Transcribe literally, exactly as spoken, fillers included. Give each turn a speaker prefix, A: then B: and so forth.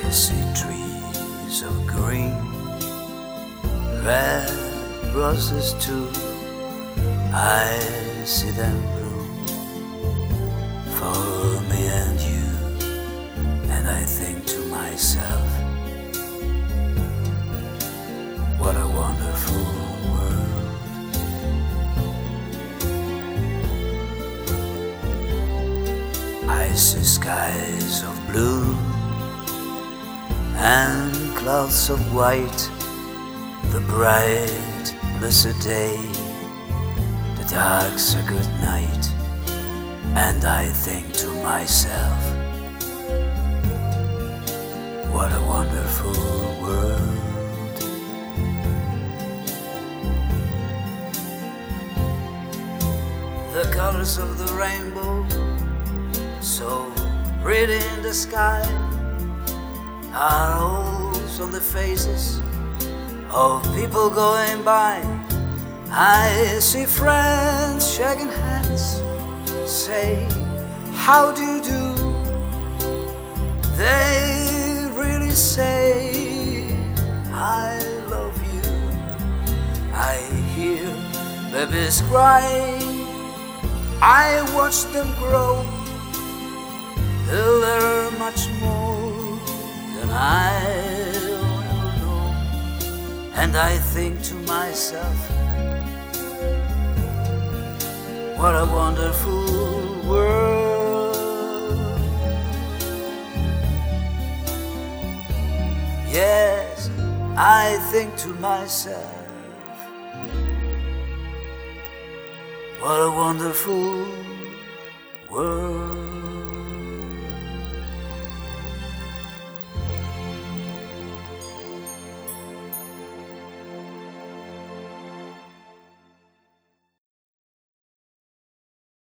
A: see trees of green, red roses too. I see them bloom for me and you, and I think to myself, what a wonderful world. I see skies of blue and clouds of white, the bright, blessed day, the dark's a good night, and I think to myself, what a wonderful world. The colors of the rainbow, so pretty in the sky, are always on the faces of people going by. I see friends shaking hands, say, how do you do? They really say, I love you. I hear babies cry, I watch them grow, they'll learn much more than I'll ever know. And I think to myself, what a wonderful world. Yes, I think to myself, what a wonderful world.